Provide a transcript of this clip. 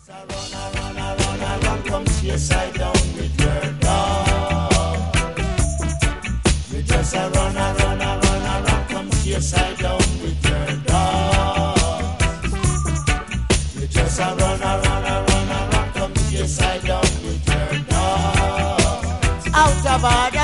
Run, come chase I down with your dog. You just a run, come chase I down with your dog. You just a run, come chase I down with your dog. Out of order.